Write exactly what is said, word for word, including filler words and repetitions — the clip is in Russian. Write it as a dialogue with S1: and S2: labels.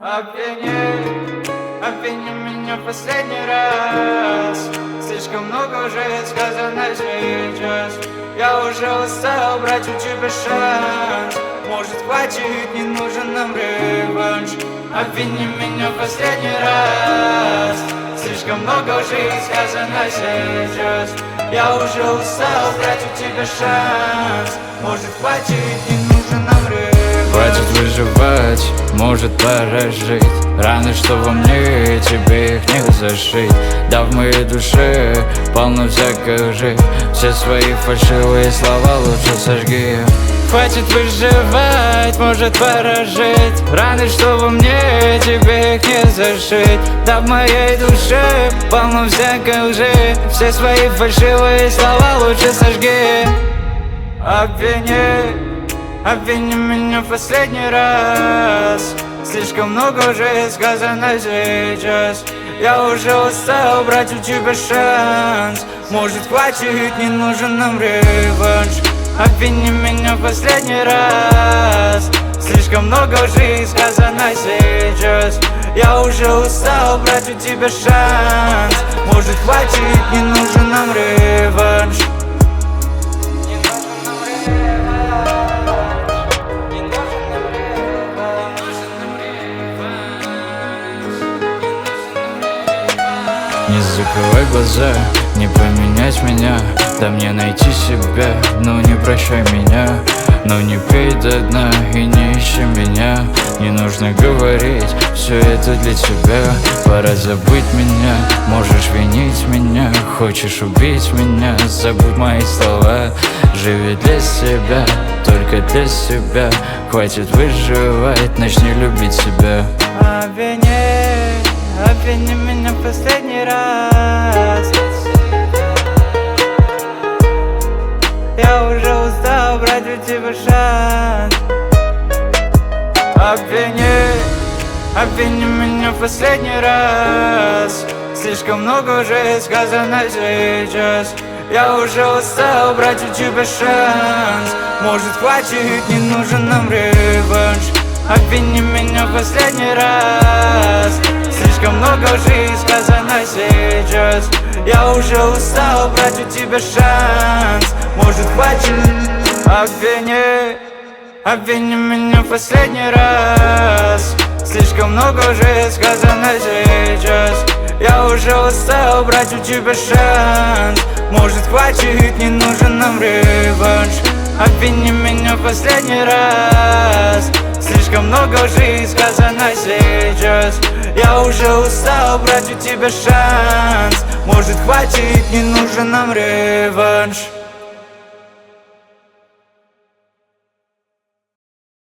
S1: Обвини, обвини меня в последний раз. Слишком много уже сказано сейчас. Я уже устал брать у тебя шанс. Может, хватит, не нужен нам реванш. Обвини меня в последний раз. Слишком много уже сказано сейчас. Я уже устал брать у тебя шанс. Может, хватит, не нужен нам реванш.
S2: Хватит выживать, может пора жить. Раны, что во мне, тебе их не зашить. Да в моей душе полно всякой лжи. Все свои фальшивые слова лучше сожги. Хватит выживать, может пора жить. Раны, что во мне, тебе их не зашить. Да в моей душе полно всякой лжи. Все свои фальшивые слова лучше сожги.
S1: Обвини, обвини меня в последний раз. Слишком много уже сказано сейчас. Я уже устал брать у тебя шанс. Может, хватит, не нужен нам реванш. Обвини меня в последний раз. Слишком много уже сказано сейчас. Я уже устал брать у тебя шанс. Может, хватит, не нужен нам реванш.
S2: Не закрывай глаза, не поменять меня. Да мне найти себя, но не прощай меня. Но не пей до дна и не ищи меня. Не нужно говорить, все это для тебя. Пора забыть меня, можешь винить меня. Хочешь убить меня, забудь мои слова. Живи для себя, только для себя. Хватит выживать, начни любить себя.
S1: Обвини, обвини меня в последний раз. Я уже устал брать у тебя шанс. Обвини, обвини меня в последний раз. Слишком много уже сказано сейчас. Я уже устал брать у тебя шанс. Может, хватит, не нужен нам реванш. Обвини меня в последний раз. Слишком много уже сказано сейчас. Я уже устал брать у тебя шанс. Может, хватит. Обвини, обвини меня в последний раз. Слишком много уже сказано сейчас. Я уже устал брать у тебя шанс. Может, хватит, не нужен нам реванш. Обвини меня в последний раз. Слишком много уже сказано сейчас. Я уже устал брать у тебя шанс. Может, хватит, не нужен нам реванш.